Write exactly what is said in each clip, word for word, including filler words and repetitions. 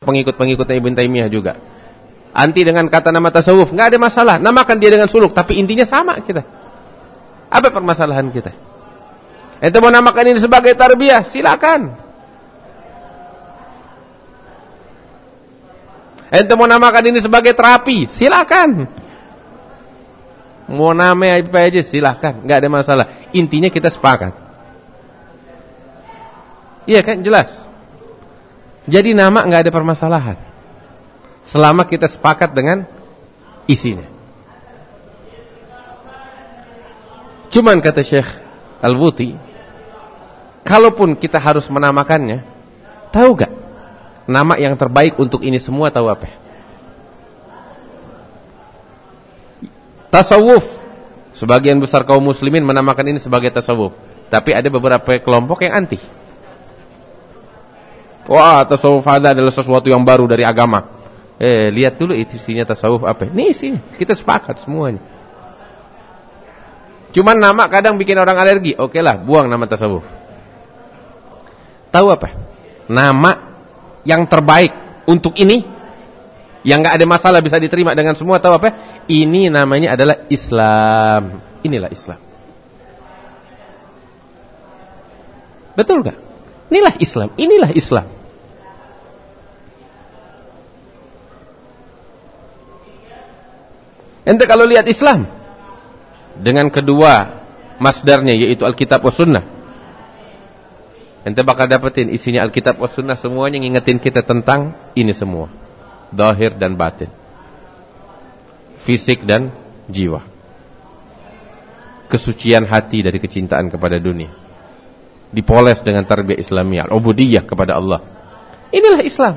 pengikut-pengikutnya Ibn Taimiyah juga. Anti dengan kata nama tasawuf, nggak ada masalah. Namakan dia dengan suluk, tapi intinya sama kita. Apa permasalahan kita? Ente mau namakan ini sebagai tarbiyah, silakan. Ente mau namakan ini sebagai terapi, silakan. Mau nama apa aja silakan, nggak ada masalah. Intinya kita sepakat. Iya kan, jelas. Jadi nama nggak ada permasalahan selama kita sepakat dengan isinya. Cuman kata Syekh Al-Buti, kalaupun kita harus menamakannya, tahu gak nama yang terbaik untuk ini semua? Tahu apa? Tasawuf. Sebagian besar kaum muslimin menamakan ini sebagai tasawuf, tapi ada beberapa kelompok yang anti. Wah, tasawuf ada adalah sesuatu yang baru dari agama. Eh, lihat dulu isinya tasawuf apa? Ini isinya, kita sepakat semuanya. Cuman nama kadang bikin orang alergi. Oke lah, buang nama tasawuf. Tahu apa? Nama yang terbaik untuk ini, yang gak ada masalah, bisa diterima dengan semua. Tahu apa? Ini namanya adalah Islam. Inilah Islam. Betul gak? Inilah Islam. Inilah Islam. Ente kalau lihat Islam dengan kedua masdarnya, yaitu Alkitab wa Sunnah, ente bakal dapetin isinya Alkitab wa Sunnah semuanya ngingetin kita tentang ini semua, zahir dan batin, fisik dan jiwa, kesucian hati dari kecintaan kepada dunia, dipoles dengan tarbiyah Islamiyah, ubudiyah kepada Allah. Inilah Islam.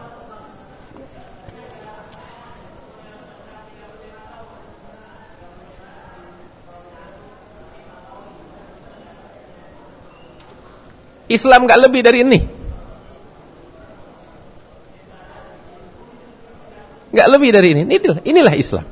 Islam gak lebih dari ini. Gak lebih dari ini. Inilah, inilah Islam.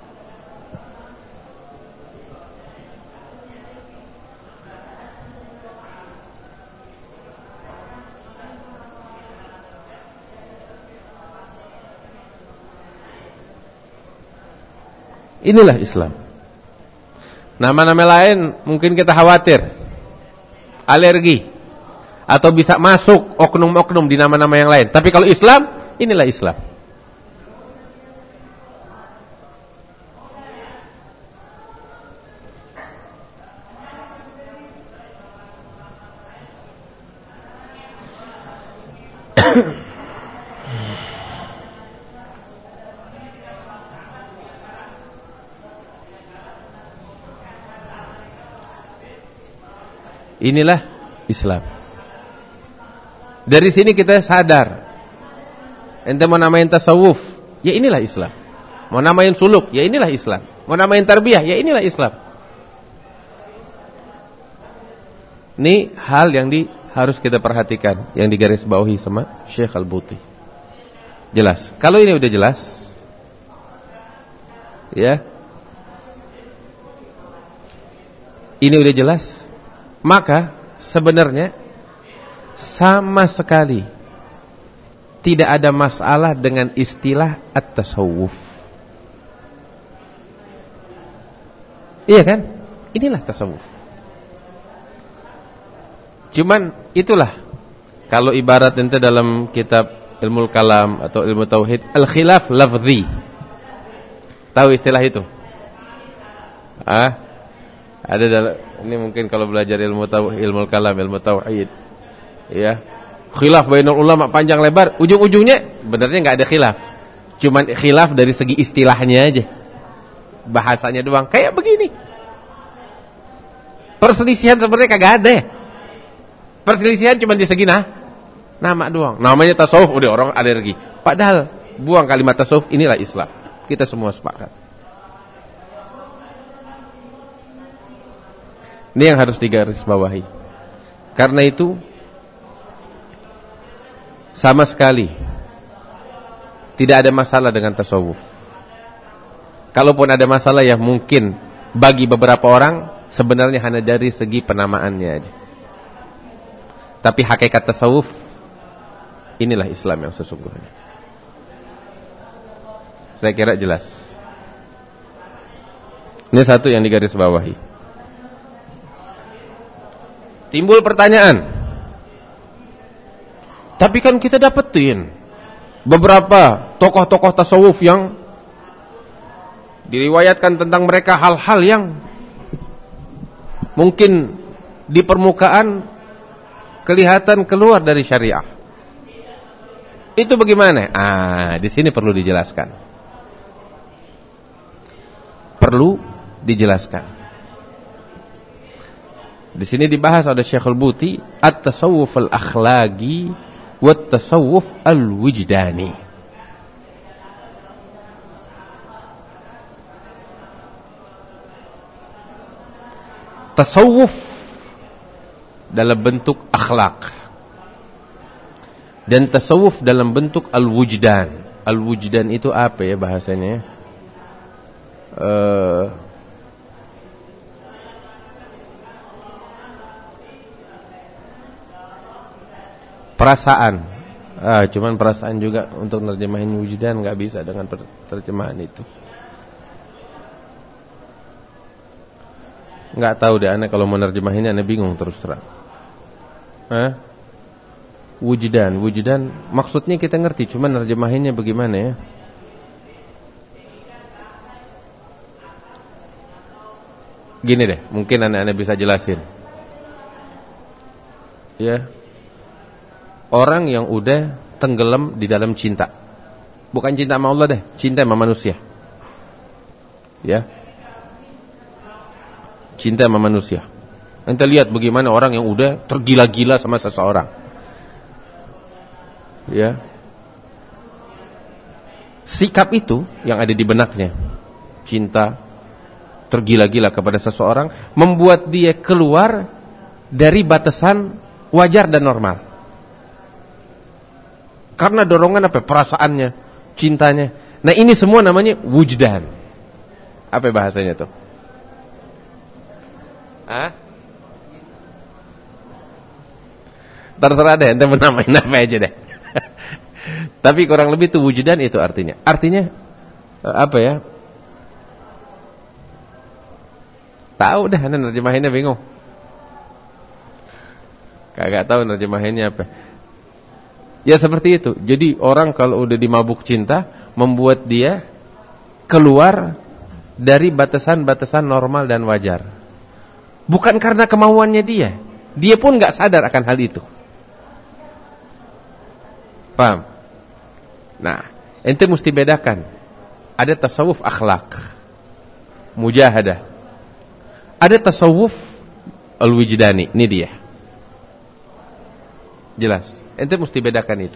Inilah Islam. Nama-nama lain mungkin kita khawatir, alergi, atau bisa masuk oknum-oknum di nama-nama yang lain. Tapi kalau Islam, inilah Islam. Inilah Islam. Dari sini kita sadar, ente mau namain tasawuf, ya inilah Islam. Mau namain suluk, ya inilah Islam. Mau namain tarbiyah, ya inilah Islam. Ini hal yang di, harus kita perhatikan, yang digarisbawahi sama Syekh Al-Buti. Jelas. Kalau ini udah jelas, ya, ini udah jelas, maka sebenarnya sama sekali tidak ada masalah dengan istilah at-tasawuf. Iya kan? Inilah tasawuf. Cuman itulah, kalau ibarat ente dalam kitab ilmu kalam atau ilmu tauhid, al-khilaf lafzi. Tahu istilah itu? Ah, ada dalam ini mungkin kalau belajar ilmu tauhid, ilmu kalam, ilmu tauhid, ya, khilaf bainul ulama panjang lebar, ujung-ujungnya benarnya nggak ada khilaf, cuman khilaf dari segi istilahnya aja, bahasanya doang. Kayak begini, perselisihan sebenarnya kagak ada ya. Perselisihan cuma di segi nah, nama doang. Namanya tasawuf, udah orang alergi. Padahal buang kalimat tasawuf, inilah Islam. Kita semua sepakat. Ini yang harus digarisbawahi. Karena itu sama sekali tidak ada masalah dengan tasawuf. Kalaupun ada masalah ya mungkin bagi beberapa orang sebenarnya hanya dari segi penamaannya aja. Tapi hakikat tasawuf Inilah Islam yang sesungguhnya. Saya kira jelas. Ini satu yang digarisbawahi. Timbul pertanyaan. Tapi kan kita dapetin beberapa tokoh-tokoh tasawuf yang diriwayatkan tentang mereka hal-hal yang mungkin di permukaan kelihatan keluar dari syariah. Itu bagaimana? Ah, di sini perlu dijelaskan. Perlu dijelaskan. Di sini dibahas oleh Syekhul Buti at-tasawuf al-akhlaqi wa at-tasawuf al-wujdani. Tasawuf dalam bentuk akhlak dan tasawuf dalam bentuk al-wujdan. Al-wujdan itu apa ya bahasanya? Uh, perasaan. Ah, cuman perasaan juga untuk nerjemahin wujdan nggak bisa dengan terjemahan itu. Nggak tahu deh, aneh kalau mau nerjemahinnya aneh bingung terus terang. Hah? Wujdan, wujdan maksudnya kita ngerti, cuma nerjemahinnya bagaimana ya? Gini deh, mungkin aneh-aneh bisa jelasin. Ya. Orang yang udah tenggelam di dalam cinta. Bukan cinta sama Allah deh, cinta sama manusia. Ya. Cinta sama manusia. Ente lihat bagaimana orang yang udah tergila-gila sama seseorang. Ya. Sikap itu yang ada di benaknya, cinta, tergila-gila kepada seseorang, membuat dia keluar dari batasan wajar dan normal. Karena dorongan apa? Perasaannya, cintanya. Nah ini semua namanya wujdan. Apa bahasanya tuh? Hah? Terserah deh, ente menamain apa aja deh. Tapi kurang lebih itu wujdan itu artinya. Artinya apa ya? Tahu dah, anda nerjemahinnya bingung. Kagak tahu nerjemahinnya apa. Ya seperti itu. Jadi orang kalau udah dimabuk cinta, membuat dia keluar dari batasan-batasan normal dan wajar. Bukan karena kemauannya dia. Dia pun gak sadar akan hal itu. Paham? Nah, ente mesti bedakan. Ada tasawuf akhlak, mujahadah. Ada tasawuf al-wujdani. Ini dia. Jelas. Ente mesti bedakan itu.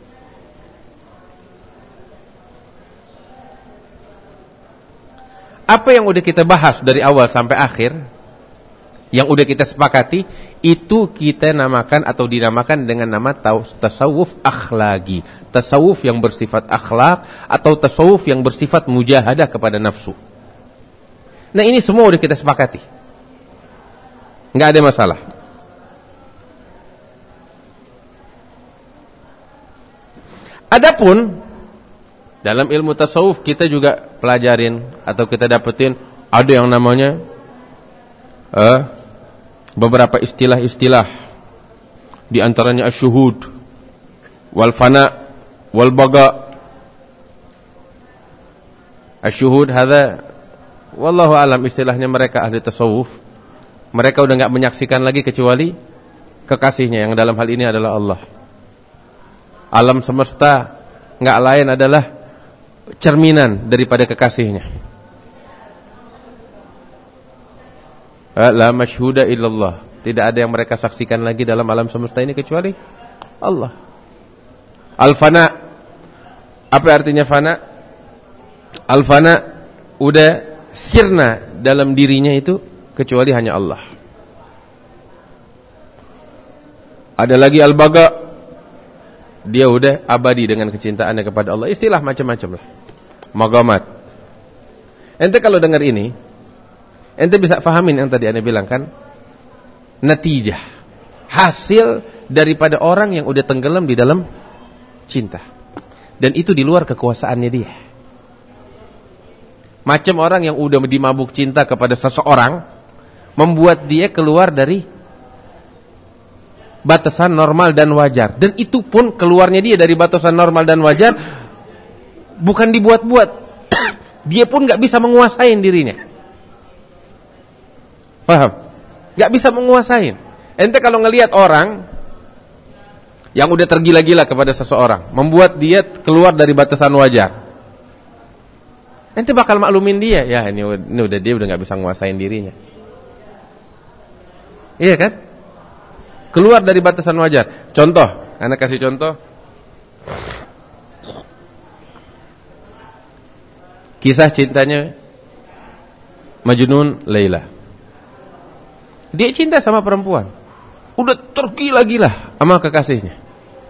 Apa yang udah kita bahas dari awal sampai akhir, yang udah kita sepakati, itu kita namakan atau dinamakan dengan nama tasawuf akhlaki. Tasawuf yang bersifat akhlak atau tasawuf yang bersifat mujahadah kepada nafsu. Nah ini semua udah kita sepakati, nggak ada masalah. Adapun dalam ilmu tasawuf kita juga pelajarin atau kita dapetin ada yang namanya eh, beberapa istilah-istilah, di antaranya asyuhud, wal fana, wal baga. Asyuhud hadza wallahu alam istilahnya mereka ahli tasawuf. Mereka udah enggak menyaksikan lagi kecuali kekasihnya yang dalam hal ini adalah Allah. Alam semesta enggak lain adalah cerminan daripada kekasihnya. La masyhuda illallah. Tidak ada yang mereka saksikan lagi dalam alam semesta ini kecuali Allah. Al-fana. Apa artinya fana? Al-fana udah sirna dalam dirinya itu kecuali hanya Allah. Ada lagi al-baga. Dia udah abadi dengan kecintaannya kepada Allah. Istilah macam-macam lah. Magamat. Ente kalau dengar ini, ente bisa fahamin yang tadi ane bilang kan, natijah, hasil daripada orang yang udah tenggelam di dalam cinta. Dan itu di luar kekuasaannya dia. Macam orang yang udah dimabuk cinta kepada seseorang, membuat dia keluar dari batasan normal dan wajar. Dan itu pun keluarnya dia dari batasan normal dan wajar bukan dibuat-buat. Dia pun gak bisa menguasai dirinya. Paham? Gak bisa menguasai. Ente kalau ngelihat orang yang udah tergila-gila kepada seseorang, membuat dia keluar dari batasan wajar, ente bakal maklumin dia. Ya ini, ini udah dia udah gak bisa menguasai dirinya. Iya kan? Keluar dari batasan wajar. Contoh, anak kasih contoh. Kisah cintanya Majnun Laila. Dia cinta sama perempuan, udah tergila-gila sama kekasihnya.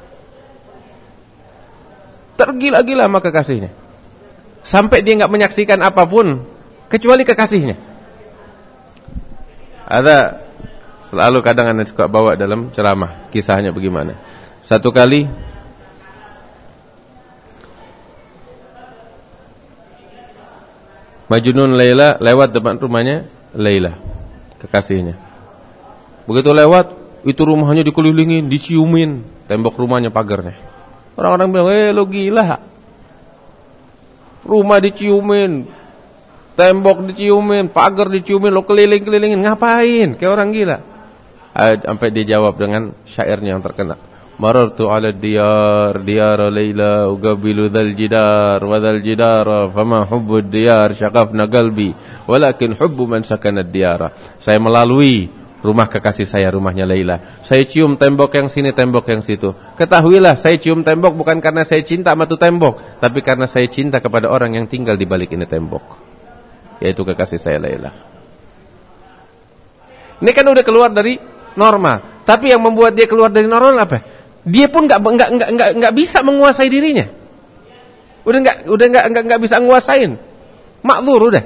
Tergila-gila sama kekasihnya. Sampai dia gak menyaksikan apapun kecuali kekasihnya. Ada selalu kadang anak suka bawa dalam ceramah, kisahnya bagaimana. Satu kali Majnun Laila lewat depan rumahnya Laila, kekasihnya. Begitu lewat, itu rumahnya dikelilingin, diciumin tembok rumahnya, pagarnya. Orang-orang bilang, "Eh, lo gila. Rumah diciumin, tembok diciumin, pagar diciumin, lo keliling-kelilingin, ngapain? Kayak orang gila." Sampai dia jawab dengan syairnya yang terkenal. Marartu ala diyar, diyar Laila, ugabilu dhal jidar, wa dhal jidara, fama hubbu diyar, syaqafna qalbi, walakin hubbu man sakana diyara. Saya melalui rumah kekasih saya, rumahnya Laila. Saya cium tembok yang sini, tembok yang situ. Ketahuilah, saya cium tembok bukan karena saya cinta sama tu tembok, tapi karena saya cinta kepada orang yang tinggal di balik ini tembok, yaitu kekasih saya Laila. Ini kan udah keluar dari normal, tapi yang membuat dia keluar dari normal apa? Dia pun nggak nggak nggak nggak nggak bisa menguasai dirinya. Udah nggak udah nggak nggak nggak bisa nguasain. Makzur udah.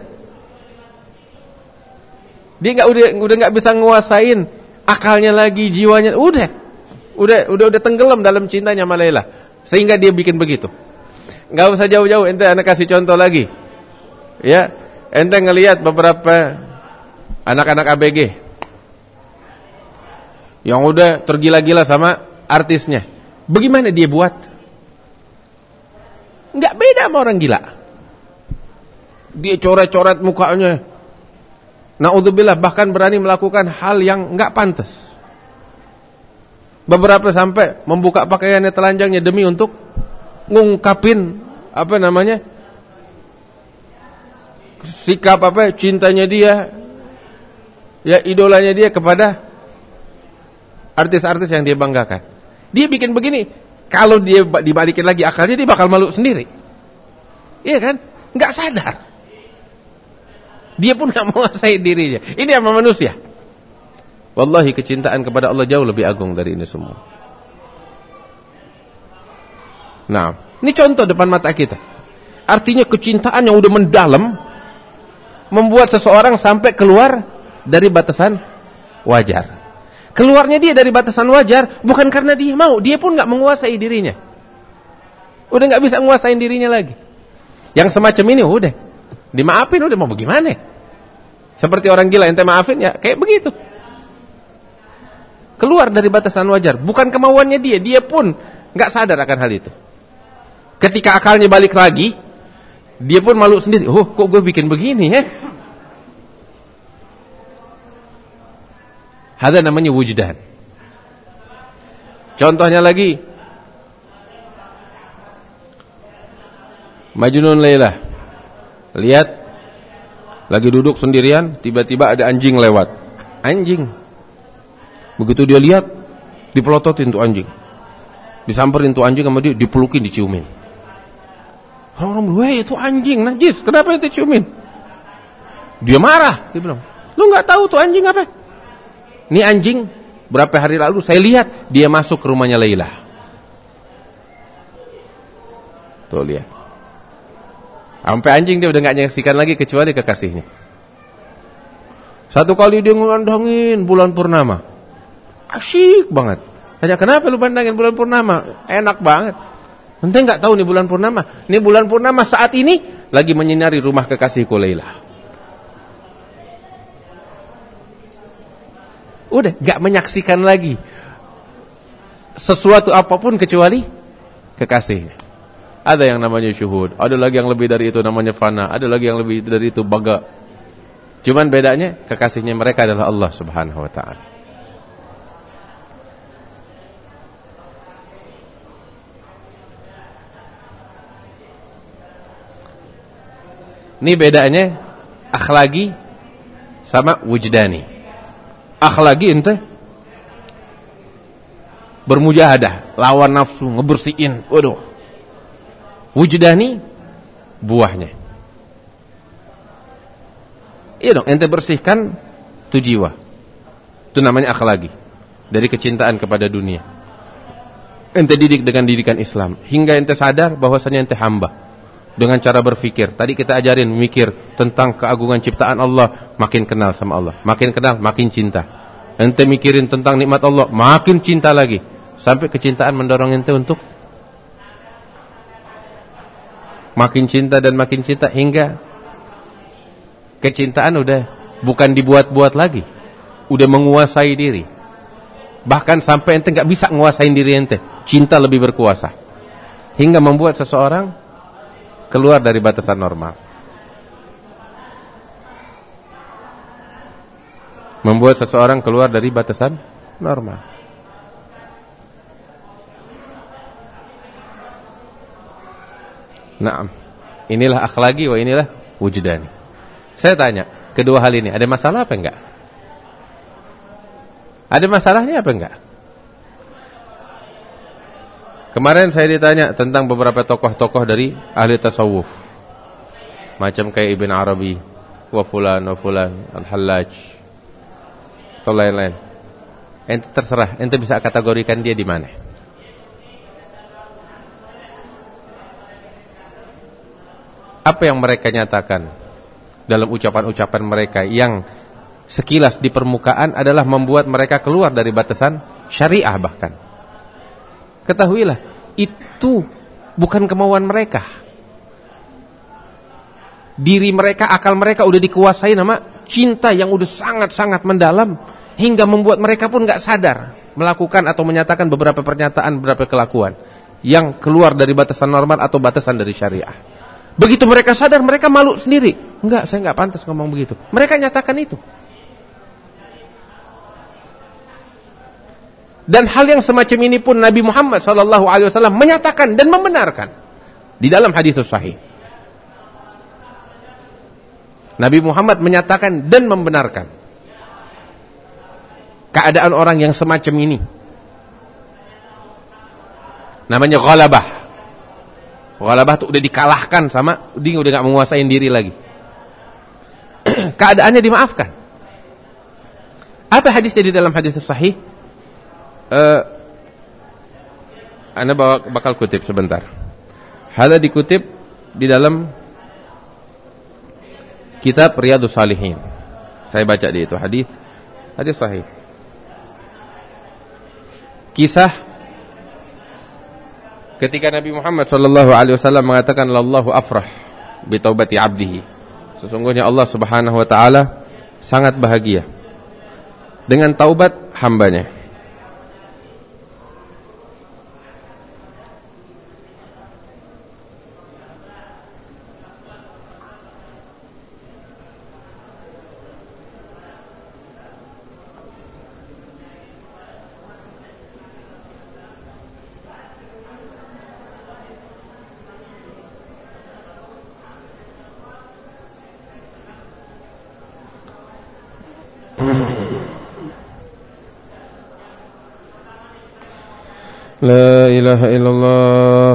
Dia nggak udah udah nggak bisa nguasain akalnya lagi, jiwanya udah udah udah udah tenggelam dalam cintanya sama Laila, sehingga dia bikin begitu. Nggak usah jauh-jauh, ente anak kasih contoh lagi. Ya, ente ngelihat beberapa anak-anak A B G yang udah tergila-gila sama artisnya. Bagaimana dia buat? Nggak beda sama orang gila. Dia coret-coret mukanya, naudzubillah, bahkan berani melakukan hal yang nggak pantas. Beberapa sampai membuka pakaiannya, telanjangnya demi untuk ngungkapin apa namanya, sikap apa cintanya dia, ya idolanya dia kepada artis-artis yang dia banggakan. Dia bikin begini, kalau dia dibalikin lagi akalnya, dia bakal malu sendiri. Iya kan? Nggak sadar. Dia pun nggak menguasai dirinya. Ini sama manusia. Wallahi kecintaan kepada Allah jauh lebih agung dari ini semua. Nah, ini contoh depan mata kita. Artinya kecintaan yang udah mendalam membuat seseorang sampai keluar dari batasan wajar. Keluarnya dia dari batasan wajar bukan karena dia mau, dia pun nggak menguasai dirinya. Udah nggak bisa menguasai dirinya lagi. Yang semacam ini udah dimaafin, udah mau bagaimana? Seperti orang gila, ente maafin ya kayak begitu. Keluar dari batasan wajar, bukan kemauannya dia, dia pun nggak sadar akan hal itu. Ketika akalnya balik lagi, dia pun malu sendiri. Oh, kok gue bikin begini ya? Hada namanya wujdan. Contohnya lagi, Majnun Laila. Lihat, lagi duduk sendirian, tiba-tiba ada anjing lewat. Anjing. Begitu dia lihat, dipelototin tuh anjing. Disamperin tuh anjing sama dia, dipelukin, diciumin. Orang-orang bilang, "Weh, itu anjing najis, kenapa itu ciumin?" Dia marah, dia bilang, "Lu nggak tahu tuh anjing apa? Ini anjing berapa hari lalu saya lihat dia masuk ke rumahnya Laila." Tuh lihat. Sampai anjing dia udah gak nyaksikan lagi kecuali kekasihnya. Satu kali dia ngandangin bulan purnama. Asyik banget. Tanya, kenapa lu pandangin bulan purnama? Enak banget. Ente nggak tahu nih bulan purnama. Nih bulan purnama saat ini lagi menyinari rumah kekasihku Laila. Udah nggak menyaksikan lagi sesuatu apapun kecuali kekasihnya. Ada yang namanya syuhud, ada lagi yang lebih dari itu namanya fana, ada lagi yang lebih dari itu baga. Cuman bedanya kekasihnya mereka adalah Allah Subhanahu wa taala. Ini bedanya akhlaki sama wujdani. Akhlaki ente bermujahadah, lawan nafsu, ngebersihin. Waduh. Wujdani buahnya. Iya dong, ente bersihkan tu jiwa. Itu namanya akhlaki. Dari kecintaan kepada dunia. Ente didik dengan didikan Islam hingga ente sadar bahwasanya ente hamba. Dengan cara berfikir. Tadi kita ajarin mikir tentang keagungan ciptaan Allah, makin kenal sama Allah. Makin kenal, makin cinta. Ente mikirin tentang nikmat Allah, makin cinta lagi. Sampai kecintaan mendorong ente untuk makin cinta dan makin cinta hingga kecintaan udah bukan dibuat-buat lagi. Udah menguasai diri. Bahkan sampai ente gak bisa nguasain diri ente. Cinta lebih berkuasa. Hingga membuat seseorang keluar dari batasan normal. Membuat seseorang keluar dari batasan normal. Naam. Inilah akhlaki wa inilah wujdani. Saya tanya, kedua hal ini ada masalah apa enggak? Ada masalahnya apa enggak? Kemarin saya ditanya tentang beberapa tokoh-tokoh dari ahli tasawuf. Macam kayak Ibn Arabi, wa fulan, wa fulan, Al-Hallaj, atau lain-lain. Ente terserah, ente bisa kategorikan dia di mana. Apa yang mereka nyatakan dalam ucapan-ucapan mereka yang sekilas di permukaan adalah membuat mereka keluar dari batasan syariah bahkan. Ketahuilah, itu bukan kemauan mereka. Diri mereka, akal mereka udah dikuasai nama cinta yang udah sangat-sangat mendalam hingga membuat mereka pun gak sadar melakukan atau menyatakan beberapa pernyataan, beberapa kelakuan yang keluar dari batasan normal atau batasan dari syariah. Begitu mereka sadar, mereka malu sendiri. Enggak, saya gak pantas ngomong begitu. Mereka nyatakan itu. Dan hal yang semacam ini pun Nabi Muhammad sallallahu alaihi wasallam menyatakan dan membenarkan di dalam hadis sahih. Nabi Muhammad menyatakan dan membenarkan keadaan orang yang semacam ini. Namanya ghalabah. Ghalabah itu udah dikalahkan sama, dia udah gak menguasai diri lagi. Keadaannya dimaafkan. Apa hadisnya di dalam hadis sahih? Uh, Anda bawa, bakal kutip sebentar. Hadza dikutip di dalam kitab Riyadhus Shalihin. Saya baca di itu hadis, hadis sahih. Kisah ketika Nabi Muhammad sallallahu alaihi wasallam mengatakan lallahu afrah bi taubati 'abdihi. Sesungguhnya Allah Subhanahu wa taala sangat bahagia dengan taubat hambanya. La ilaha illallah.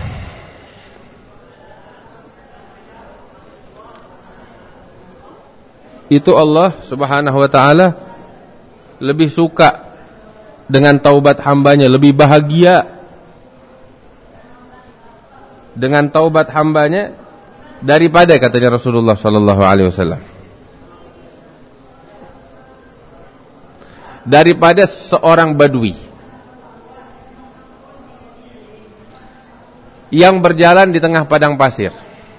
Itu Allah Subhanahu wa ta'ala lebih suka dengan taubat hambanya, lebih bahagia dengan taubat hambanya daripada, katanya Rasulullah sallallahu alaihi wasallam, daripada seorang badui. yang berjalan di tengah padang pasir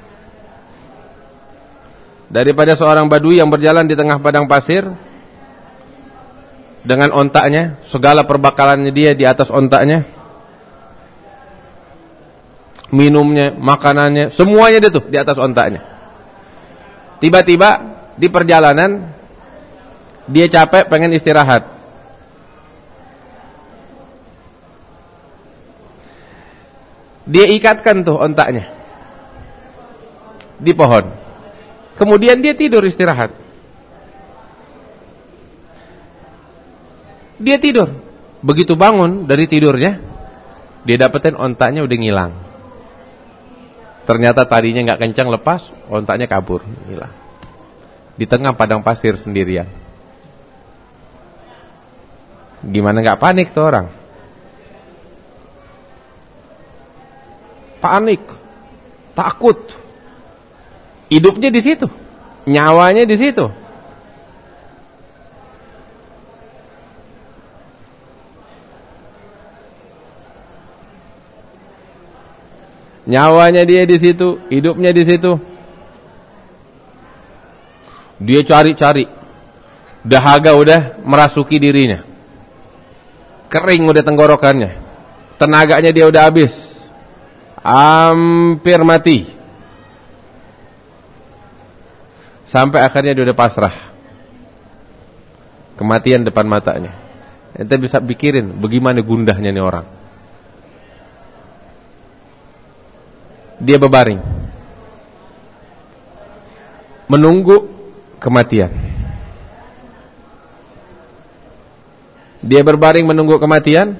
daripada seorang badui yang berjalan di tengah padang pasir dengan ontaknya, segala perbekalannya dia di atas ontaknya, minumnya, makanannya, semuanya dia tuh di atas ontaknya. Tiba-tiba di perjalanan dia capek, pengen istirahat. Dia ikatkan tuh ontaknya di pohon. Kemudian dia tidur istirahat. Dia tidur. Begitu bangun dari tidurnya, dia dapetin ontaknya udah ngilang. Ternyata tadinya nggak kencang, lepas, ontaknya kabur, hilang. Di tengah padang pasir sendirian. Gimana nggak panik tuh orang? Panik, takut. Hidupnya di situ, nyawanya di situ. Nyawanya dia di situ, hidupnya di situ. Dia cari-cari, dahaga udah merasuki dirinya, kering udah tenggorokannya, tenaganya dia udah habis, hampir mati. Sampai akhirnya dia udah pasrah, kematian depan matanya. Ente bisa pikirin bagaimana gundahnya nih orang. Dia berbaring menunggu kematian. Dia berbaring menunggu kematian.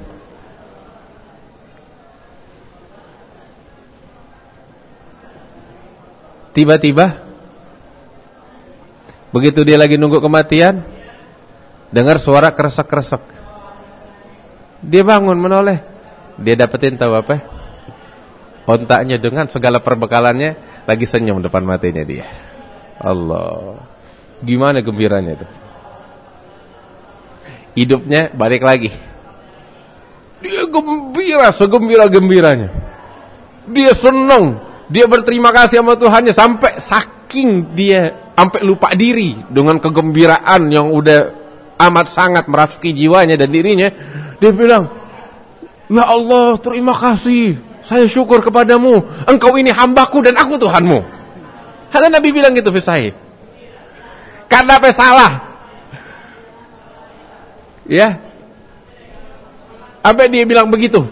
Tiba-tiba begitu dia lagi nunggu kematian, dengar suara kresek-kresek. Dia bangun menoleh. Dia dapetin tahu apa? Ontaknya dengan segala perbekalannya lagi senyum depan matanya dia. Allah, gimana gembiranya itu. Hidupnya balik lagi. Dia gembira, segembira-gembiranya. Dia senang, dia berterima kasih sama Tuhannya, sampai saking dia sampai lupa diri dengan kegembiraan yang udah amat sangat merasuki jiwanya dan dirinya. Dia bilang, "Ya Allah, terima kasih. Saya syukur kepadamu. Engkau ini hambaku dan aku Tuhanmu." Karena Nabi bilang gitu, Fisahih. Karena apa salah? Ya. Apa dia bilang begitu?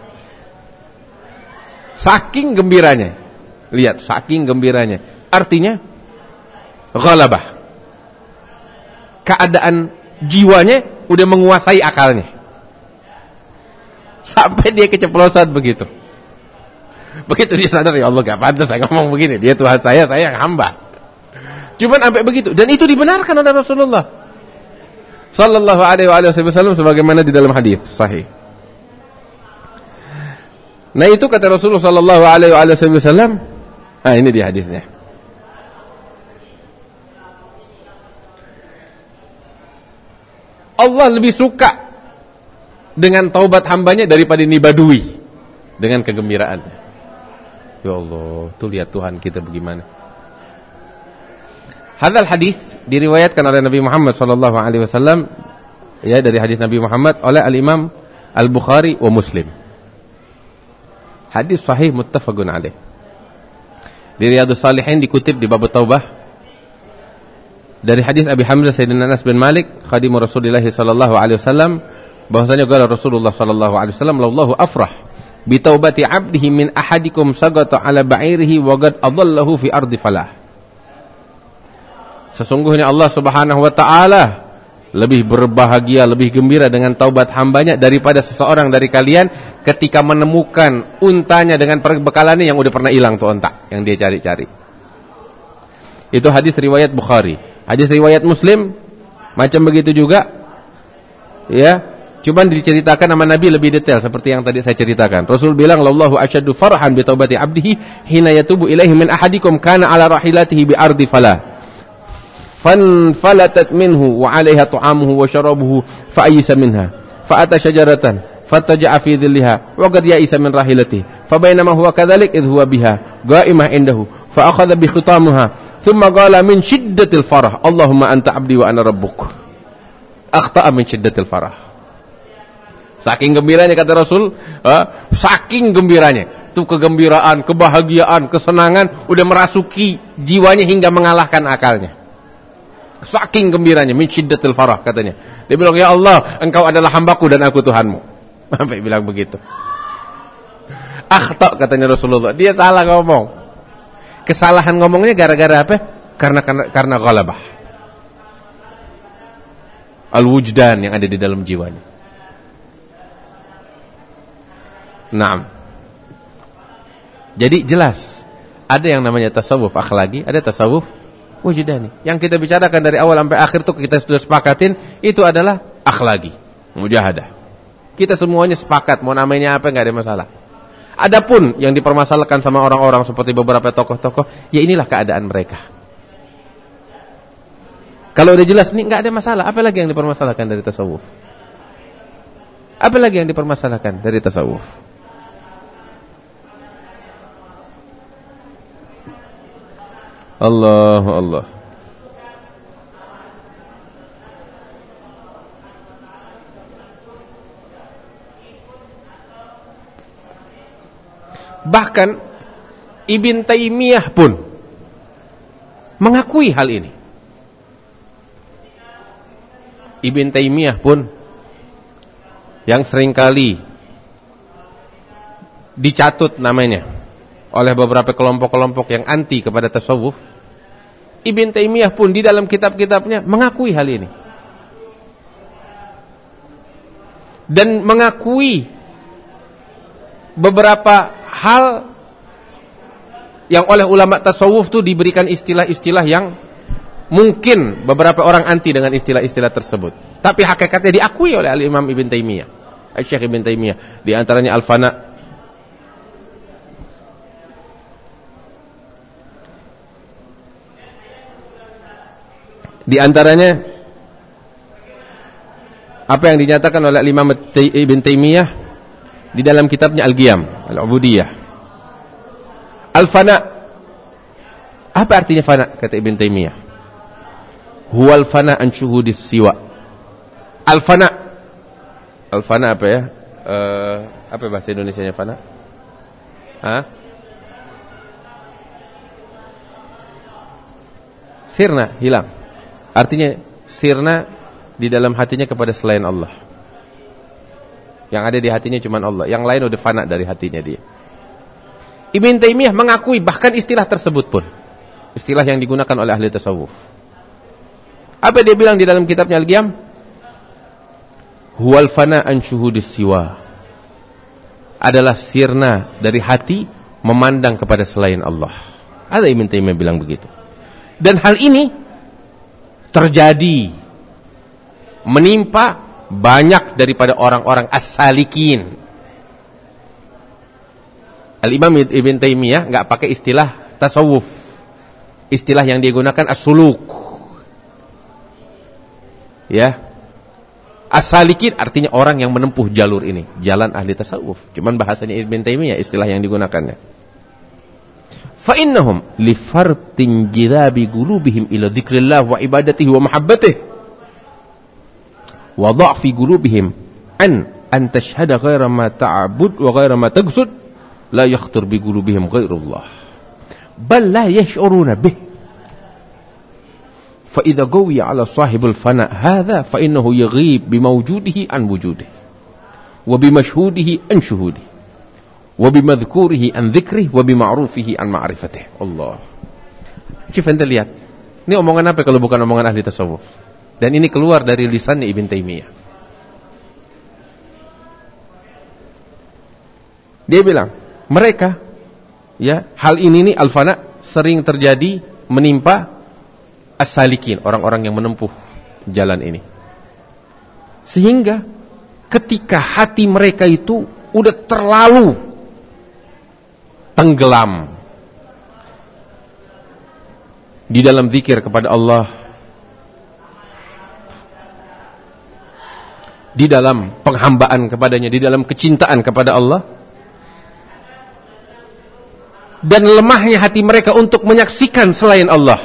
Saking gembiranya. Lihat, saking gembiranya. Artinya, ghalabah. Keadaan jiwanya udah menguasai akalnya. Sampai dia keceplosan begitu. Begitu dia sadar, ya Allah, gak pantas saya ngomong begini. Dia Tuhan saya, saya yang hamba. Cuman sampai begitu. Dan itu dibenarkan oleh Rasulullah sallallahu alaihi wasallam sebagaimana di dalam hadis sahih. Nah itu kata Rasulullah sallallahu alaihi wasallam. Ah ini dia hadisnya. Allah lebih suka dengan taubat hambanya daripada ini badui dengan kegembiraannya. Ya Allah, tuh lihat Tuhan kita bagaimana. Hadal hadis diriwayatkan oleh Nabi Muhammad sallallahu alaihi wasallam, ya, dari hadis Nabi Muhammad oleh Al-Imam Al-Bukhari wa Muslim. Hadis sahih muttafaqun alaih. Di Riyadhus Shalihin dikutip di bab taubah dari hadis Abi Hamzah Sayyidina Anas bin Malik, khadimu Rasulullah sallallahu alaihi wasallam, bahwasanya qala Rasulullah sallallahu alaihi wasallam, "Lallahu afrah bi taubati 'abdihi min ahadikum sagata 'ala ba'irihi wa qad adallahu fi ardi falah." Sesungguhnya Allah Subhanahu wa taala lebih berbahagia, lebih gembira dengan taubat hambanya daripada seseorang dari kalian ketika menemukan untanya dengan perbekalannya yang udah pernah hilang tuh unta yang dia cari-cari. Itu hadis riwayat Bukhari. Hadis riwayat Muslim macam begitu juga. Ya, cuman diceritakan sama Nabi lebih detail seperti yang tadi saya ceritakan. Rasul bilang, "Allahu asyaddu farhan bi taubati 'abdihi hina yatubu ilaihi min ahadikum kana 'ala rahilatihi bi ardi falah. Fan falatat minhu wa 'alaiha ta'amuhu wa sharabuhu fa ayisa minha. Fa ata syajaratan fataja'a fi dhilliha wa qad ya'isa min rahilatihi fa bainama huwa kadzalik idh huwa biha qa'imah indahu fa akhadha bi khitamuha thumma qala min shiddatil farah Allahumma anta 'abdi wa ana rabbuk akhta'a min shiddatil farah. Saking gembiranya kata Rasul, ha? Saking gembiranya, itu kegembiraan, kebahagiaan, kesenangan udah merasuki jiwanya hingga mengalahkan akalnya. Saking gembiranya, min syiddatil farah katanya. Dia bilang, ya Allah, engkau adalah hambaku dan aku Tuhanmu. Sampai bilang begitu. Akhta katanya Rasulullah. Dia salah ngomong. Kesalahan ngomongnya gara-gara apa? Karena karena, karena ghalabah. Al-wujdan yang ada di dalam jiwanya. Naam. Jadi jelas, ada yang namanya tasawuf akhlaki, ada tasawuf wujudani. Yang kita bicarakan dari awal sampai akhir tuh kita sudah sepakatin itu adalah akhlaki, mujahadah. Kita semuanya sepakat mau namanya apa enggak ada masalah. Adapun yang dipermasalahkan sama orang-orang seperti beberapa tokoh-tokoh, ya inilah keadaan mereka. Kalau udah jelas nih enggak ada masalah, apa lagi yang dipermasalahkan dari tasawuf? Apa lagi yang dipermasalahkan dari tasawuf? Allah Allah. Bahkan Ibn Taimiyah pun mengakui hal ini. Ibn Taimiyah pun yang seringkali dicatut namanya oleh beberapa kelompok-kelompok yang anti kepada tasawuf, Ibn Taimiyah pun di dalam kitab-kitabnya mengakui hal ini. Dan mengakui beberapa hal yang oleh ulama tasawuf itu diberikan istilah-istilah yang mungkin beberapa orang anti dengan istilah-istilah tersebut. Tapi hakikatnya diakui oleh Al-Imam Ibn Taimiyah, Syekh Ibn Taimiyah. Di antaranya Al-Fana. Di antaranya apa yang dinyatakan oleh Imam Ibn Taimiyah di dalam kitabnya Al-Qiyam, Al-Ubudiyah. Al-Fana. Apa artinya fana kata Ibn Taimiyah? Huwal fana an syuhudis siwa. Al-Fana. Al-Fana apa ya? Uh, apa bahasa Indonesianya fana? Hah? Sirna, hilang. Artinya sirna di dalam hatinya kepada selain Allah. Yang ada di hatinya cuma Allah. Yang lain udah fana dari hatinya dia. Ibn Taimiyah mengakui bahkan istilah tersebut pun, istilah yang digunakan oleh ahli tasawuf. Apa dia bilang di dalam kitabnya Al-Qiyam? Huwal fana an syuhudis siwa. Adalah sirna dari hati memandang kepada selain Allah. Ada Ibn Taimiyah bilang begitu. Dan hal ini terjadi menimpa banyak daripada orang-orang as-salikin. Al-Imam Ibn Taimiyah enggak pakai istilah tasawuf. Istilah yang digunakan as-suluk. Ya. As-salikin artinya orang yang menempuh jalur ini, jalan ahli tasawuf. Cuman bahasanya Ibn Taimiyah istilah yang digunakannya. Fa innahum li fartin jirabi qulubihim ila dzikrillah wa ibadatihi wa mahabbatihi wa dha'fi qulubihim an an tashhada ghaira ma ta'bud wa ghaira ma taqsud la yakhtur bi qulubihim ghairullah bal la yash'uruna bih fa idza qawiya 'ala sahibul fana hadha fa innahu yaghib bi mawjudihi an wujudihi wa bi mashhudihi an shuhudihi wa bi madhkurihi an dzikrihi wa bi ma'rufihi an ma'rifatihi. Allah. Cif ente lihat. Ini omongan apa kalau bukan omongan ahli tasawuf? Dan ini keluar dari lisannya Ibn Taimiyah. Dia bilang, mereka ya, hal ini nih al-fana sering terjadi menimpa as-salikin, orang-orang yang menempuh jalan ini. Sehingga ketika hati mereka itu udah terlalu tenggelam di dalam zikir kepada Allah, di dalam penghambaan kepadanya, di dalam kecintaan kepada Allah, dan lemahnya hati mereka untuk menyaksikan selain Allah,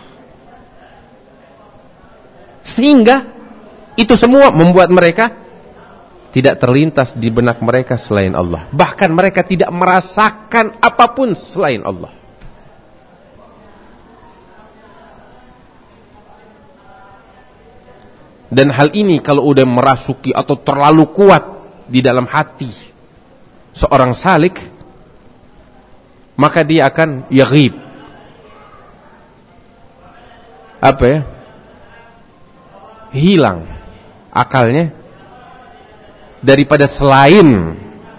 sehingga itu semua membuat mereka tidak terlintas di benak mereka selain Allah. Bahkan mereka tidak merasakan apapun selain Allah. Dan hal ini kalau udah merasuki atau terlalu kuat di dalam hati seorang salik, maka dia akan yaghib. Apa ya? Hilang akalnya daripada selain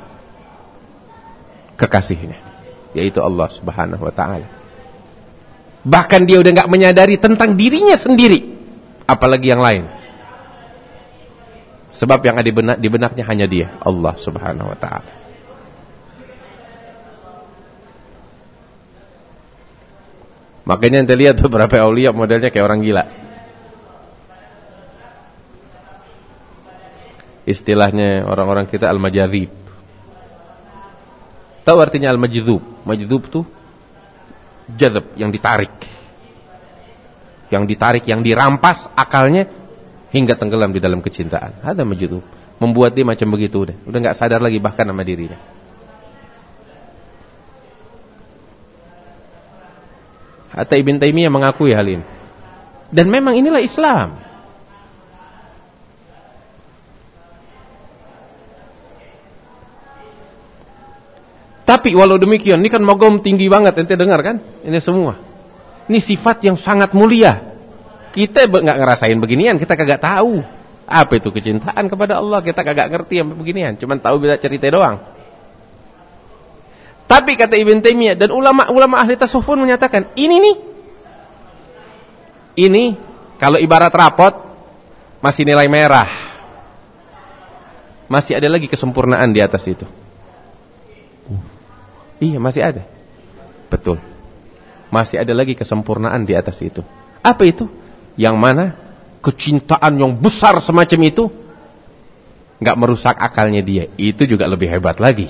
kekasihnya, yaitu Allah Subhanahu wa taala. Bahkan dia udah enggak menyadari tentang dirinya sendiri, apalagi yang lain. Sebab yang ada di benak, di benaknya hanya dia, Allah Subhanahu wa taala. Makanya ente lihat beberapa aulia modelnya kayak orang gila. Istilahnya orang-orang kita al-majadzib. Tahu artinya al-majdzub? Majdzub tuh jadzab, yang ditarik. Yang ditarik, yang dirampas akalnya hingga tenggelam di dalam kecintaan. Ada majdzub, membuat dia macam begitu udah. Udah enggak sadar lagi bahkan sama dirinya. Hatta Ibn Taimiyah mengakui hal ini. Dan memang inilah Islam. Tapi walau demikian, ini kan magom tinggi banget, ente dengar kan? Ini semua. Ini sifat yang sangat mulia. Kita nggak ngerasain beginian, kita kagak tahu apa itu kecintaan kepada Allah. Kita kagak ngerti yang beginian, cuman tahu bisa cerita doang. Tapi kata Ibn Taimiyah dan ulama-ulama ahli tasawuf pun menyatakan, ini nih, ini kalau ibarat rapot masih nilai merah, masih ada lagi kesempurnaan di atas itu. Iya, masih ada. Betul. Masih ada lagi kesempurnaan di atas itu. Apa itu? Yang mana kecintaan yang besar semacam itu nggak merusak akalnya dia. Itu juga lebih hebat lagi.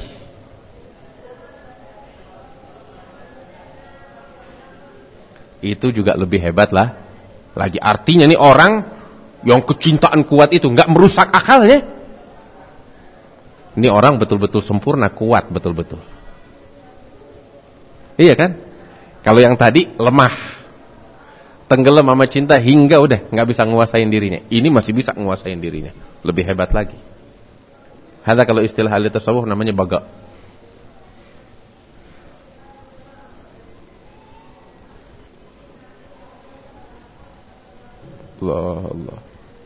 Itu juga lebih hebat lah lagi. Artinya nih orang yang kecintaan kuat itu nggak merusak akalnya. Ini orang betul-betul sempurna, kuat betul-betul. Iya kan? Kalau yang tadi lemah, tenggelam sama cinta hingga udah nggak bisa nguasain dirinya. Ini masih bisa nguasain dirinya, lebih hebat lagi. Ada kalau istilah ahli tasawuf namanya baga. Allah Allah.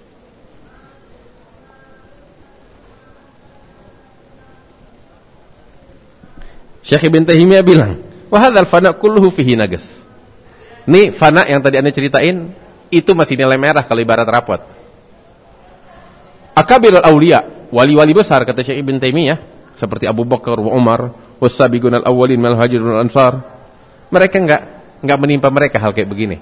Syekh Ibn Taimiyah bilang, wa hadzal fana kulluhu fihi nagas. Nih fana yang tadi Anda ceritain itu masih nilai merah kalau ibarat rapot. Akabirul auliya, wali-wali besar kata Syekh Ibn Taimiyah, seperti Abu Bakar wa Umar, was-sabiqun al-awwalin minal muhajirin wal ansar. Mereka enggak enggak menimpa mereka hal kayak begini.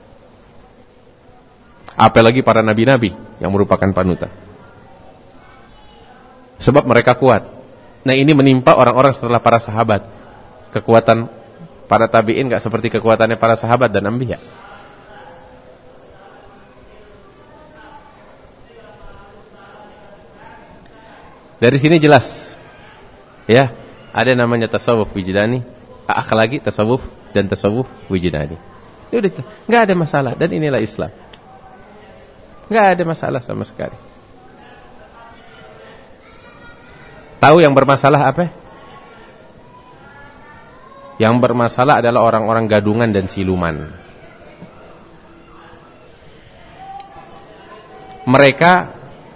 Apalagi para nabi-nabi yang merupakan panutan. Sebab mereka kuat. Nah, ini menimpa orang-orang setelah para sahabat. Kekuatan para tabi'in enggak seperti kekuatannya para sahabat dan anbiya. Dari sini jelas, ya, ada namanya tasawuf wijdani, akhlaki tasawuf dan tasawuf wijdani. Ini udah, nggak ada masalah dan inilah Islam. Nggak ada masalah sama sekali. Tahu yang bermasalah apa? Yang bermasalah adalah orang-orang gadungan dan siluman. Mereka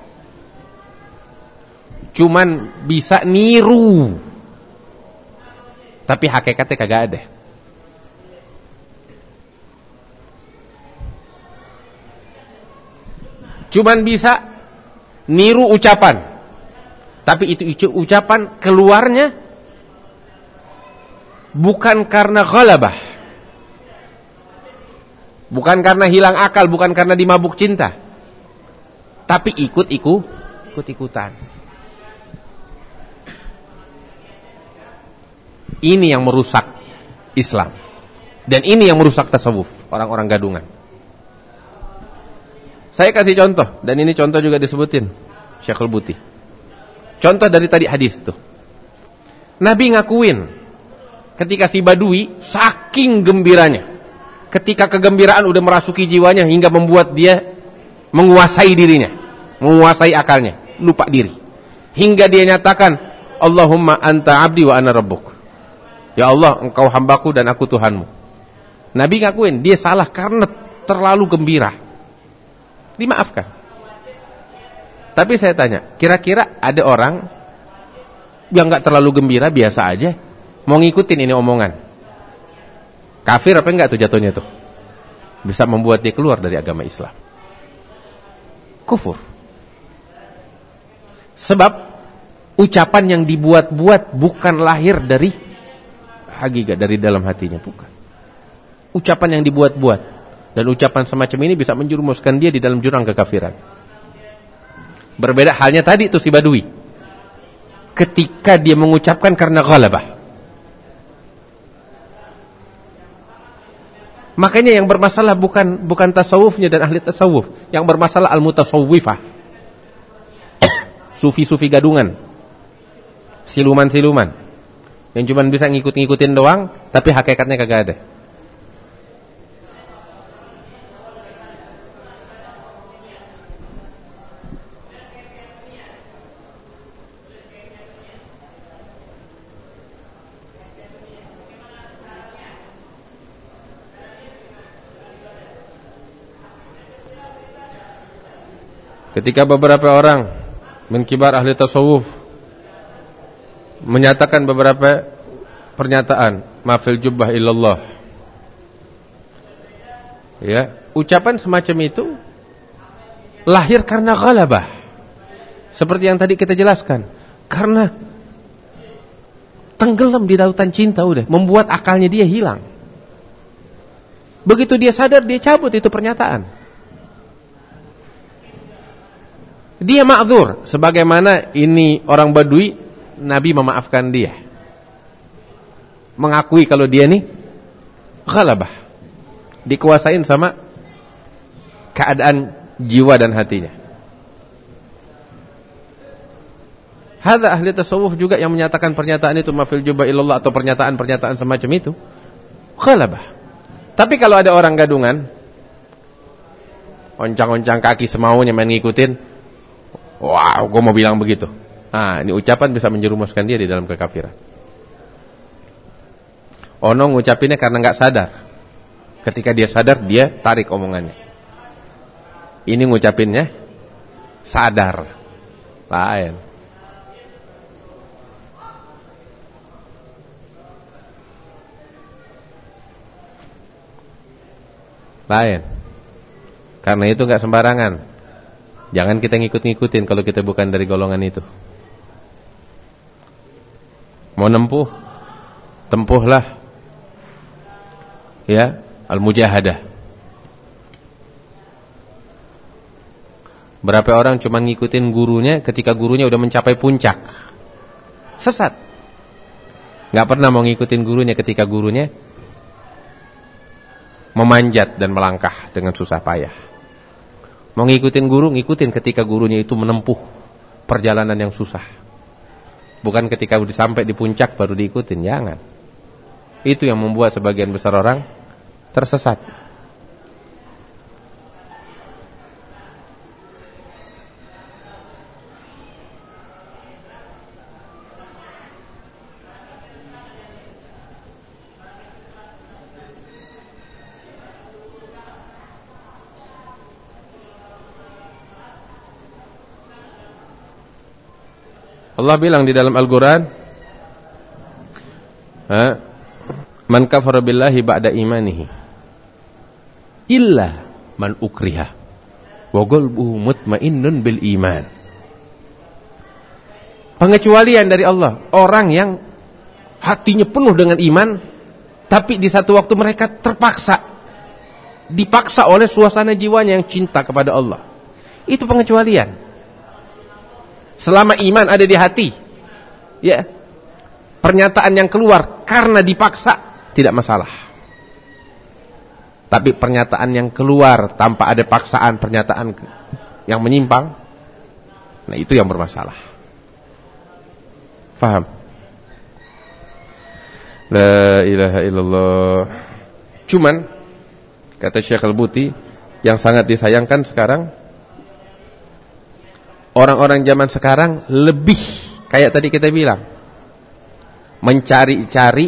cuman bisa niru, tapi hakikatnya kagak ada. Cuman bisa niru ucapan, tapi itu ucapan keluarnya bukan karena ghalabah, bukan karena hilang akal, bukan karena dimabuk cinta, tapi ikut-ikut ikut-ikutan. Ini yang merusak Islam. Dan ini yang merusak tasawuf, orang-orang gadungan. Saya kasih contoh, dan ini contoh juga disebutin Syekhul Buti. Contoh dari tadi hadis tuh. Nabi ngakuin ketika si Badui saking gembiranya, ketika kegembiraan udah merasuki jiwanya hingga membuat dia menguasai dirinya, menguasai akalnya, lupa diri. Hingga dia nyatakan, Allahumma anta abdi wa ana rabbuk. Ya Allah, engkau hambaku dan aku Tuhanmu. Nabi ngakuin dia salah karena terlalu gembira. Dimaafkan. Tapi saya tanya, kira-kira ada orang yang gak terlalu gembira, biasa aja, mau ngikutin ini omongan, kafir apa enggak tuh jatuhnya tuh? Bisa membuat dia keluar dari agama Islam. Kufur. Sebab ucapan yang dibuat-buat bukan lahir dari hakikat, dari dalam hatinya, bukan. Ucapan yang dibuat-buat, dan ucapan semacam ini bisa menjerumuskan dia di dalam jurang kekafiran. Berbeda halnya tadi itu si Badui, ketika dia mengucapkan karena ghalabah. Makanya yang bermasalah bukan bukan tasawufnya dan ahli tasawuf, yang bermasalah al-mutasawwifah, sufi-sufi gadungan, siluman-siluman, yang cuma bisa ngikut-ngikutin doang, tapi hakikatnya kagak ada. Ketika beberapa orang menkibar ahli tasawuf menyatakan beberapa pernyataan, ma fil jubbah illallah, ya, ucapan semacam itu lahir karena ghalabah. Seperti yang tadi kita jelaskan, karena tenggelam di lautan cinta, udah membuat akalnya dia hilang. Begitu dia sadar, dia cabut itu pernyataan. Dia ma'dzur, sebagaimana ini orang Badui, Nabi memaafkan dia, mengakui kalau dia nih ghalabah, dikuasain sama keadaan jiwa dan hatinya. Hadza ahli tasawuf juga yang menyatakan pernyataan itu ma fil jubba illallah, atau pernyataan-pernyataan semacam itu ghalabah. Tapi kalau ada orang gadungan, oncang-oncang kaki semaunya main ngikutin, wow, gue mau bilang begitu. Nah, ini ucapan bisa menjerumuskan dia di dalam kekafiran. Ono ngucapinnya karena gak sadar. Ketika dia sadar, dia tarik omongannya. Ini ngucapinnya sadar. Lain. Lain. Karena itu gak sembarangan. Jangan kita ngikut-ngikutin kalau kita bukan dari golongan itu. Mau nempuh, tempuhlah, ya, al-mujahadah. Berapa orang cuma ngikutin gurunya ketika gurunya udah mencapai puncak, sesat. Gak pernah mau ngikutin gurunya ketika gurunya memanjat dan melangkah dengan susah payah. Mau ngikutin guru, ngikutin ketika gurunya itu menempuh perjalanan yang susah. Bukan ketika udah sampai di puncak baru diikutin, jangan. Itu yang membuat sebagian besar orang tersesat. Allah bilang di dalam Al-Quran, man kafara billahi ba'da imanihi illa man ukriha wa qalbuhu mutmainnun bil iman. Pengecualian dari Allah, orang yang hatinya penuh dengan iman, tapi di satu waktu mereka terpaksa, dipaksa oleh suasana jiwanya yang cinta kepada Allah. Itu pengecualian. Selama iman ada di hati, ya, pernyataan yang keluar karena dipaksa tidak masalah. Tapi pernyataan yang keluar tanpa ada paksaan, pernyataan yang menyimpang, nah itu yang bermasalah. Faham? La ilaha illallah. Cuman kata Syekh Al-Buti, yang sangat disayangkan sekarang, orang-orang zaman sekarang lebih kayak tadi kita bilang, mencari-cari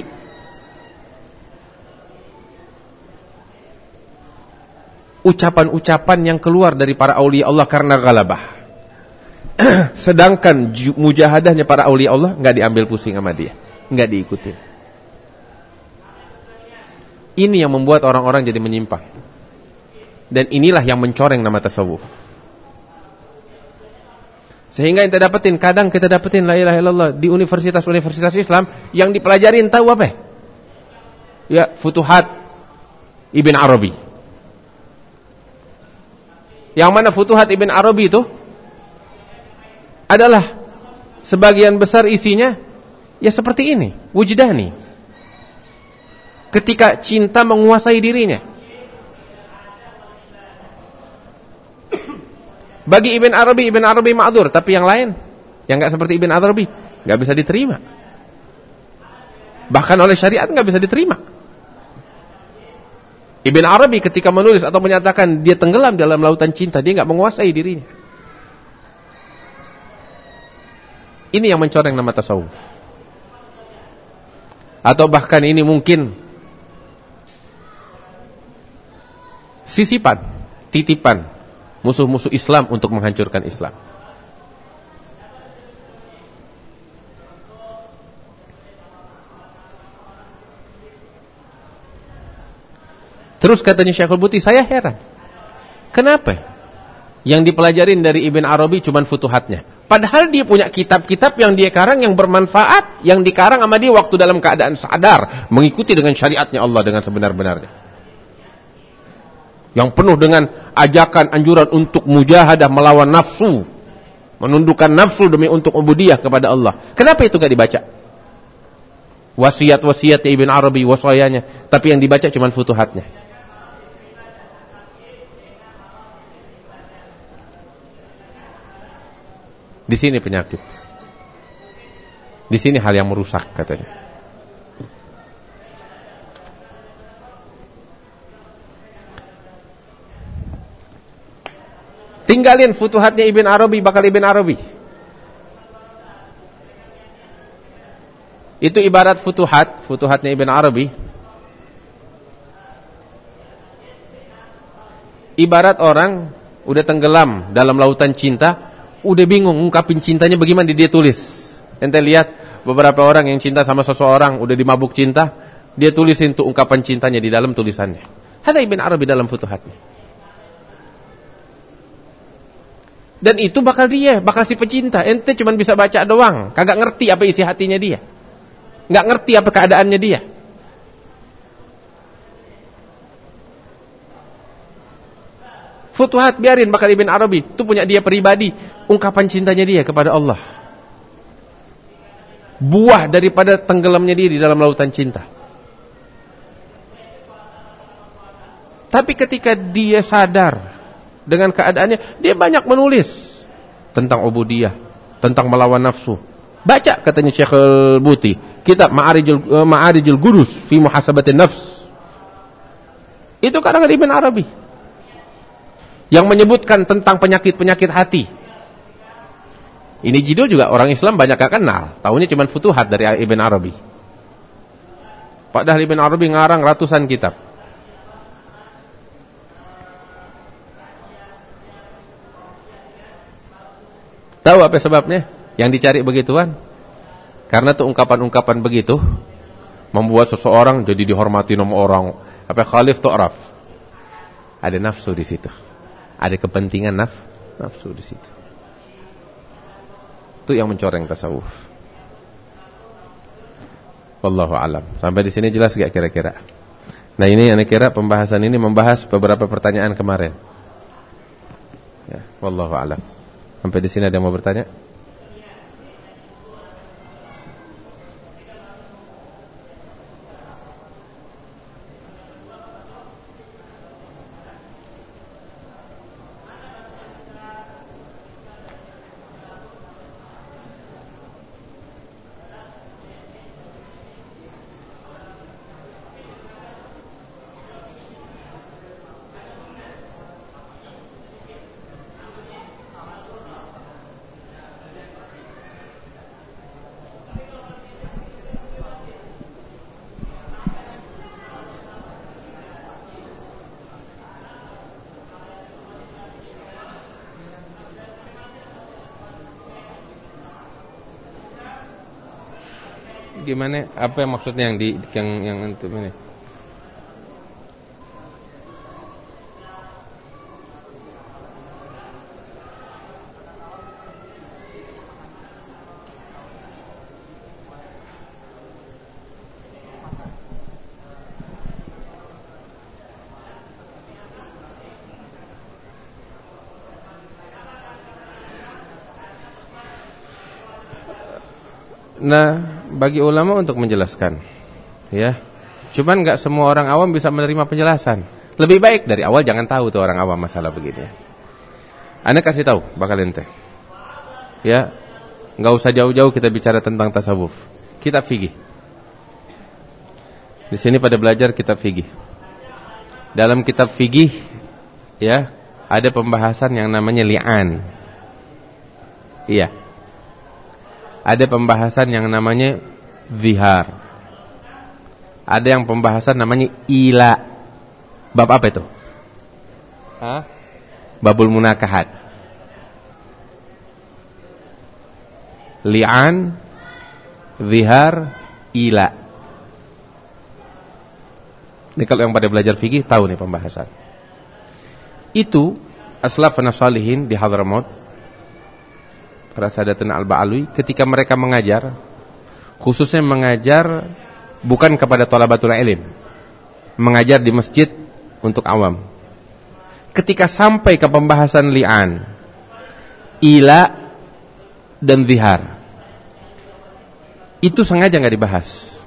ucapan-ucapan yang keluar dari para aulia Allah karena ghalabah. Sedangkan mujahadahnya para aulia Allah enggak diambil pusing sama dia, enggak diikutin. Ini yang membuat orang-orang jadi menyimpang. Dan inilah yang mencoreng nama tasawuf. Sehingga kita dapetin, kadang kita dapetin la ilaha illallah di universitas-universitas Islam yang dipelajarin tahu apa? Ya, Futuhat Ibn Arabi. Yang mana Futuhat Ibn Arabi itu adalah sebagian besar isinya ya seperti ini, wujdani. Ketika cinta menguasai dirinya. Bagi Ibn Arabi, Ibn Arabi ma'dzur, tapi yang lain yang enggak seperti Ibn Arabi enggak bisa diterima. Bahkan oleh syariat enggak bisa diterima. Ibn Arabi ketika menulis atau menyatakan dia tenggelam dalam lautan cinta, dia enggak menguasai dirinya. Ini yang mencoreng nama tasawuf. Atau bahkan ini mungkin sisipan, titipan musuh-musuh Islam untuk menghancurkan Islam. Terus katanya Syekhul Buti, saya heran. Kenapa yang dipelajarin dari Ibn Arabi cuman futuhatnya? Padahal dia punya kitab-kitab yang dia karang yang bermanfaat, yang dikarang sama dia waktu dalam keadaan sadar, mengikuti dengan syariatnya Allah dengan sebenar-benarnya. Yang penuh dengan ajakan, anjuran untuk mujahadah melawan nafsu, menundukkan nafsu demi untuk ubudiyah kepada Allah. Kenapa itu gak dibaca? Wasiat-wasiatnya Ibn Arabi, wasayanya, tapi yang dibaca cuma futuhatnya. Di sini penyakit. Di sini hal yang merusak katanya. Tinggalin futuhatnya Ibn Arabi, bakal Ibn Arabi. Itu ibarat futuhat, futuhatnya Ibn Arabi. Ibarat orang udah tenggelam dalam lautan cinta, udah bingung ungkapin cintanya bagaimana dia tulis. Ente lihat beberapa orang yang cinta sama seseorang, udah dimabuk cinta, dia tulisin tuh ungkapan cintanya di dalam tulisannya. Ada Ibn Arabi dalam futuhatnya. Dan itu bakal dia, bakal si pecinta. Ente cuma bisa baca doang, kagak ngerti apa isi hatinya dia, nggak ngerti apa keadaannya dia. Futuhat biarin, bakal Ibn Arabi itu punya dia pribadi, ungkapan cintanya dia kepada Allah, buah daripada tenggelamnya dia di dalam lautan cinta. Tapi ketika dia sadar dengan keadaannya, dia banyak menulis tentang ubudiyah, tentang melawan nafsu. Baca katanya Syekh Al-Buti, kitab Ma'arijul uh, Ma'arijul Gurus fi Muhasabatin Nafs. Itu karangan Ibn Arabi yang menyebutkan tentang penyakit-penyakit hati. Ini judul juga orang Islam banyak gak kenal, tahunya cuma futuhat dari Ibn Arabi. Padahal Ibn Arabi ngarang ratusan kitab. Tahu apa sebabnya? Yang dicari begituan? Karena tuh ungkapan-ungkapan begitu membuat seseorang jadi dihormati sama orang. Apa khalif tu'raf? Ada nafsu di situ. Ada kepentingan naf, nafsu di situ. Itu yang mencoreng tasawuf. Wallahu a'lam. Sampai di sini jelas gak kira-kira? Nah, ini ana kira pembahasan ini membahas beberapa pertanyaan kemarin. Ya, wallahu a'lam. Sampai di sini ada yang mau bertanya? gimana? Apa yang maksudnya yang di yang yang untuk ini? Nah, bagi ulama untuk menjelaskan, ya. Cuman nggak semua orang awam bisa menerima penjelasan. Lebih baik dari awal jangan tahu tuh orang awam masalah begini. Anda kasih tahu, bakal ente. Ya, nggak usah jauh-jauh kita bicara tentang tasawuf. Kitab fikih. Di sini pada belajar kitab fikih. Dalam kitab fikih, ya, ada pembahasan yang namanya li'an. Iya. Ada pembahasan yang namanya zihar. Ada yang pembahasan namanya ila. Bab apa itu? Hah? Babul munakahat. Li'an, zihar, ila. Ini kalau yang pada belajar fikih tahu nih pembahasan. Itu aslafun salihin di Hadramaut, para sadatun al-Ba'alwi, ketika mereka mengajar, khususnya mengajar bukan kepada thalabatul ilm, mengajar di masjid untuk awam. Ketika sampai ke pembahasan li'an, ila dan zihar, itu sengaja nggak dibahas.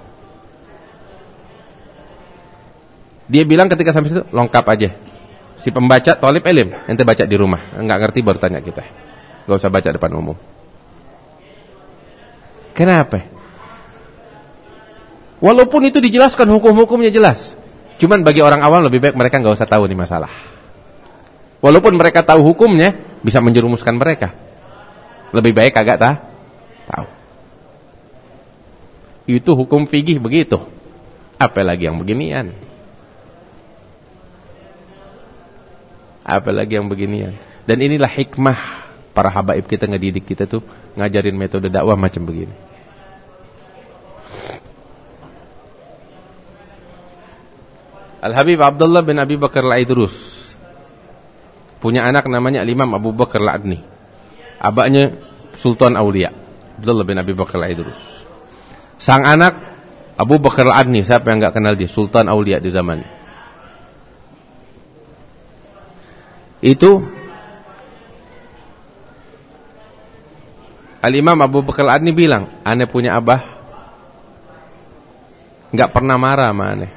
Dia bilang ketika sampai situ lengkap aja. Si pembaca thalib ilm, ente baca di rumah, nggak ngerti baru tanya kita. Gak usah baca depan umum. Kenapa? Walaupun itu dijelaskan hukum-hukumnya jelas, cuman bagi orang awam lebih baik mereka gak usah tahu nih masalah. Walaupun mereka tahu hukumnya, bisa menjerumuskan mereka. Lebih baik kagak tah? Tahu. Itu hukum fikih begitu. Apalagi yang beginian. Apalagi yang beginian. Dan inilah hikmah para habaib kita ngedidik kita tuh, ngajarin metode dakwah macam begini. Al-Habib Abdullah bin Abi Bakar Al-Aidrus punya anak namanya Al-Imam Abu Bakar Al-Adni. Abaknya Sultan Aulia, Abdullah bin Abi Bakar Al-Aidrus. Sang anak Abu Bakar Al-Adni, siapa yang enggak kenal dia? Sultan Aulia di zaman itu. Al-Imam Abu Bakar Al-Adni bilang, ane punya abah gak pernah marah sama ane,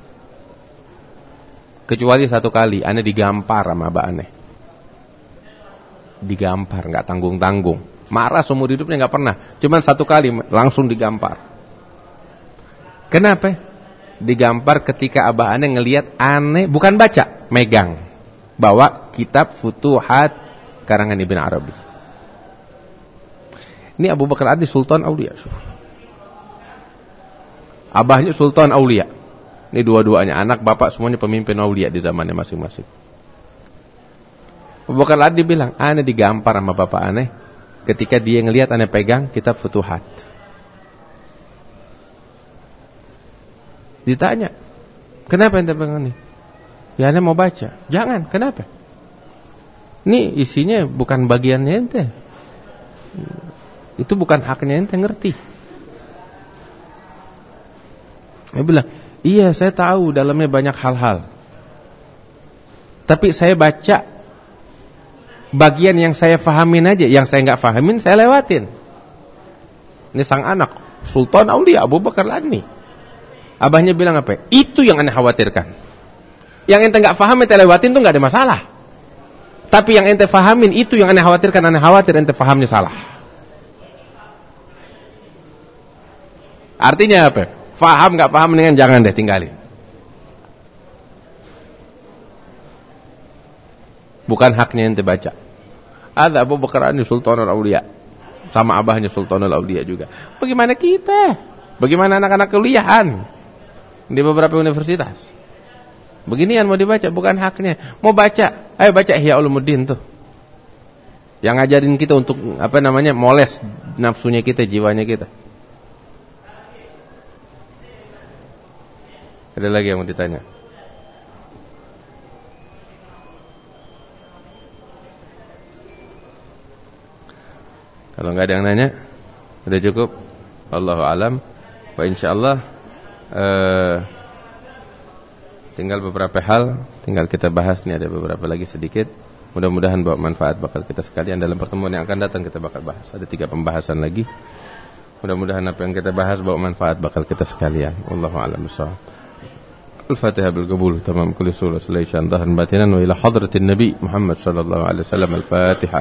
kecuali satu kali ane digampar sama abah ane. Digampar, gak tanggung-tanggung. Marah seumur hidupnya gak pernah, cuman satu kali langsung digampar. Kenapa? Digampar ketika abah ane ngelihat ane, bukan baca, megang, bawa kitab Futuhat karangan Ibn Arabi. Ini Abu Bakar Adni Sultan Aulia. Abahnya Sultan Aulia. Ini dua-duanya anak bapak semuanya pemimpin aulia di zamannya masing-masing. Abu Bakar Adni bilang, ane digampar sama bapak ane ketika dia ngelihat ane pegang kitab Futuhat. Ditanya, kenapa ente pegang ini? Ya ane mau baca. Jangan, kenapa? Ini isinya bukan bagiannya ente. Itu bukan haknya ente, ngerti. Dia bilang, iya saya tahu dalamnya banyak hal-hal, tapi saya baca bagian yang saya fahamin aja. Yang saya nggak fahamin saya lewatin. Ini sang anak Sultan Aulia Abu Bakar Al-Adni. Abahnya bilang apa? Itu yang ane khawatirkan. Yang ente nggak faham ente lewatin tuh nggak ada masalah. Tapi yang ente fahamin itu yang ane khawatirkan. Ane khawatir ente fahamnya salah. Artinya apa? Faham gak paham dengan jangan deh, tinggalin. Bukan haknya ente baca. Ada Abu Bakar Adni Sultanul Aulia, sama abahnya Sultanul Aulia juga. Bagaimana kita? Bagaimana anak-anak kuliahan di beberapa universitas? Beginian mau dibaca, bukan haknya. Mau baca, ayo baca Ihya Ulumuddin tuh. Yang ngajarin kita untuk apa namanya? Moles nafsunya kita, jiwanya kita. Ada lagi yang mau ditanya? Kalau nggak ada yang nanya, sudah cukup. Allahu alam. Wa insyaallah uh, tinggal beberapa hal, tinggal kita bahas nih, ada beberapa lagi sedikit. Mudah-mudahan bawa manfaat bakal kita sekalian. Dalam pertemuan yang akan datang kita bakal bahas. Ada tiga pembahasan lagi. Mudah-mudahan apa yang kita bahas bawa manfaat bakal kita sekalian. Wallahu a'lam bishawab. Al-Fatihah bil qabul tamam kulli surah sulaiman dhahran batinan wa ila hadratin nabi Muhammad sallallahu alaihi wasallam. Al-Fatihah.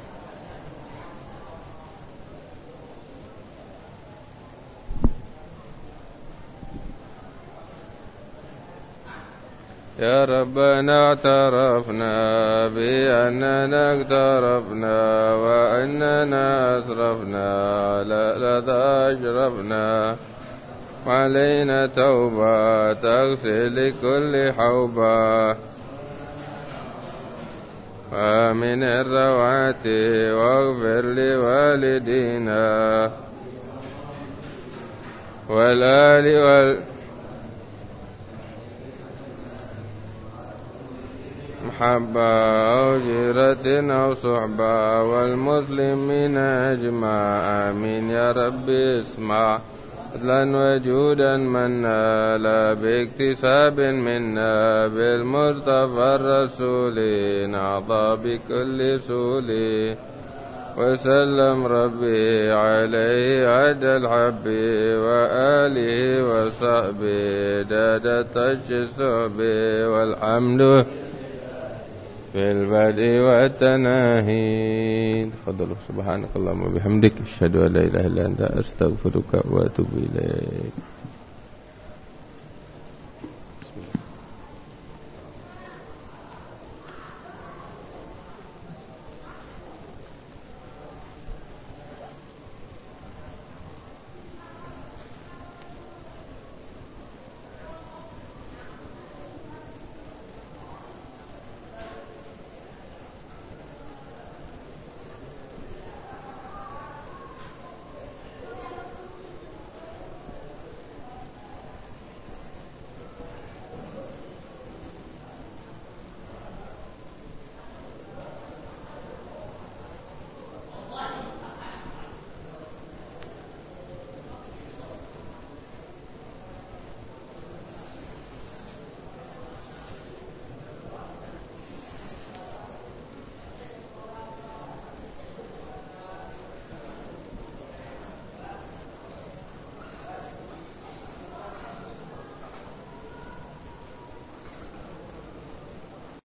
يا ربنا اعترفنا بأننا اقترفنا وأننا أسرفنا لا لذا أشرفنا وعلينا توبة تغسل كل حوبة ومن الرواتي واغفر لوالدينا والآل وال محبة أو جيرة أو صحبة والمسلمين أجمع آمين يا ربي اسمع فضلا وجودا منا لا باكتساب منا بالمصطفى الرسول نعطى بكل سول وسلم ربي عليه عد الحب وآله وصحبه داد تش الصحب والحمد في البدء والتناهي. تفضلوا. سبحانك اللهم وبحمدك أشهد أن لا إله إلا أنت أستغفرك وأتوب إليك.